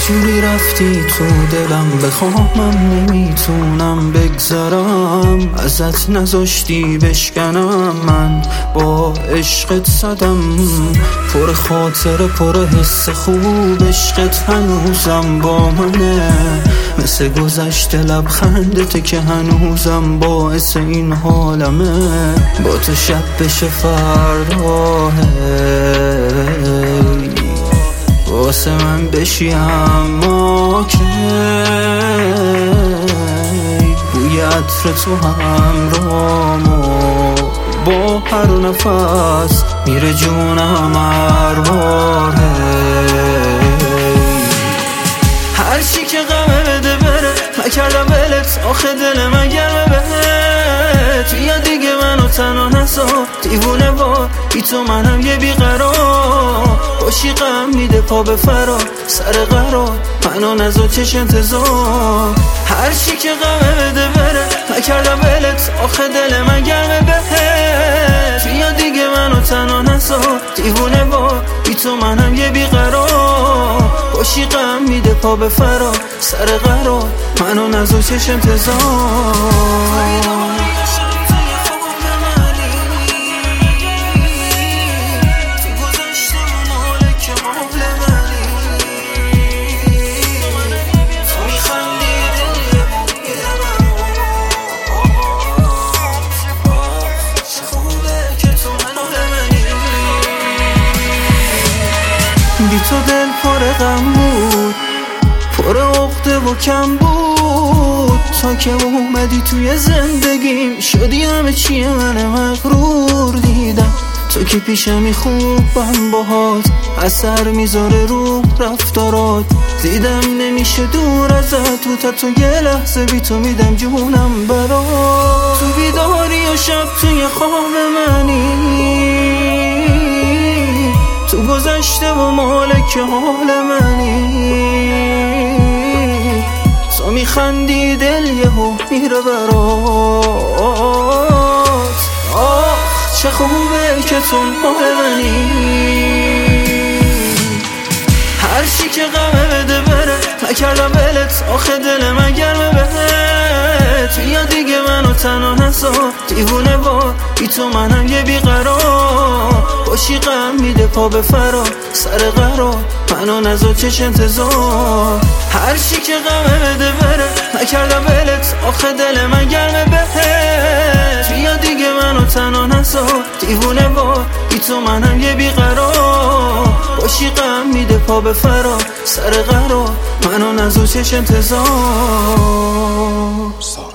جوری رفتی تو دلم، بخوامم نمیتونم بگذرم ازت، نذاشتی بشکنم. من با عشقت زدم، پر خاطره پر حس خوب، عشقت هنوزم با منه، مثل گذشته لبخندته که هنوزم باعث این حالمه. با تو شب بشه فرداه، واسه من بشی اما کی، بوی عطر تو همرامو با هر نفس میره جونم هر بار. هر چی که غمه بده بره، نکردم ولت آخه دل من گرمه بهت، یا دیگه منو تنها نسا دیوونه وار، بی تو منم یه بیقرار، باشی غم میده پا به فرار، سر قرار منو نزا چش انتظار. هر چی که غمه بده بره، نکردم ولت آخه دل من گرمه بهت، یا دیگه منو تنها نسا دیوونه وار، بی تو منم یه بیقرار، باشی غم میده پا به فرار، سر قرار منو نزا چش انتظار. بی تو دل پر غم بود، پر عقده و کم بود، تا که اومدی توی زندگیم شدی همه چیه من مغرور. دیدم تو که پیشمی خوبم باهات، اثر میذاره رو رفتارات، دیدم نمیشه دور ازت، تو یه لحظه بی تو میدم جونم برات. تو بیداری و شب توی خواب منی، تو گذشته و مالک حال منی، تو میخندی دل یهو میره برات. آه چه خوبه که تو مال منی. هر چی که غمه بده بره، نکردم ولت آخه دل من گرمه بهت، یا دیگه منو تنها نسا دیوونه وار، بی تو منم یه بیقرار، باشی غم میده پا به فرار، سر قرار منو نزا چش انتظار. هر چی که غمه بده بره، نکردم ولت آخه دل من گرمه بهت، یا دیگه منو تنها نسا دیوونه وار، بی تو منم یه بیقرار، باشی غم میده پا به فرار، سر قرار منو نزا چش انتظار.